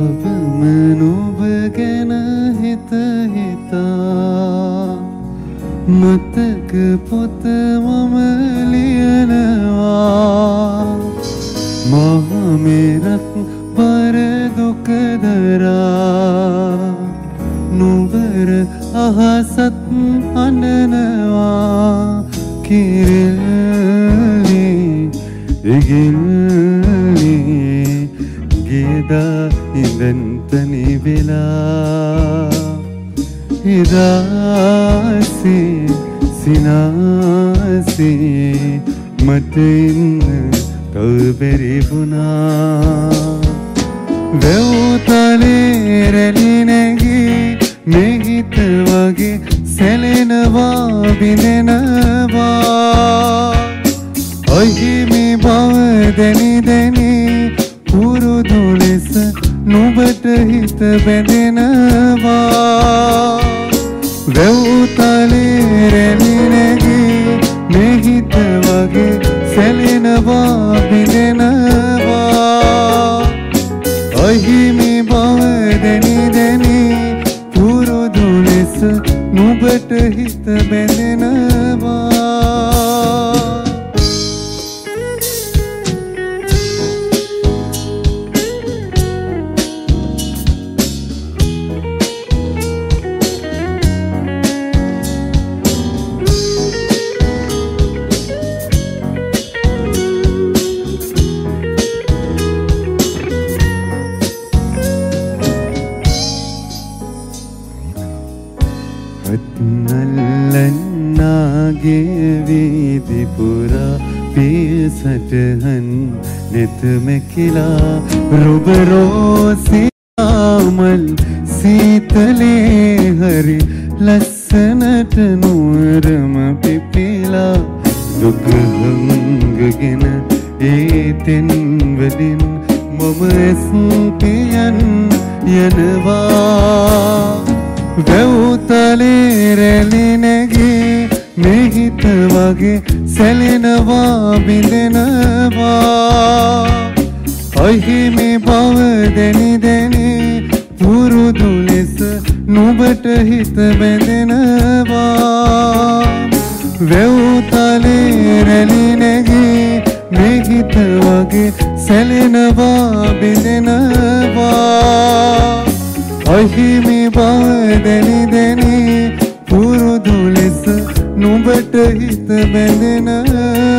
තවම නුඹ ගැන හිත හිතා මතක පොත මම ලියනවා මහ මෙරක් බර දුක දරා නුඹර අහසත් අඬනවා කිරලි ඉගිල්ලි ගෙදා ඉඳන් තනි වෙලා හිදාසේ සිනාසේ මට ඉන්න කල්බෙරි වුණා වැව්තලේ රැලි නැගී මෙහිත වගේ සැලෙනවා බිඳෙනවා අහිමි බව දැනි දැනි පුරුදු ලෙස නුඹට හිත බැඳෙනවා වැව්තලේ රැලි නැගී මෙහිත වගේ සැලෙනවා බිඳෙනවා අහිමි බව දැනි දැනි පුරුදු ලෙස නුඹට හිත බැඳෙනවා වීදිපුරා පියසටහන් නෙතමැකිලා රුබරෝසියාමල් සීතලේ හරි ලස්සනට නුවරම පිපිලා දුක හංගගෙන ඒතෙන් වලින් මම ඇස්පියන් යනවා වැව්තලේ රැලි නැගී මෙහිත වගේ සැලෙනවා බිඳෙනවා අහිමි බව දැනි දැනි පුරුදු ලෙස නුඹට හිත බැඳෙනවා වැව්තලේ රැලි නැගී මෙහිත වගේ සැලෙනවා බිඳෙනවා අහිමි බව දැනි දැනි පුරුදු ලෙස නුඹට හිත බැඳෙනවා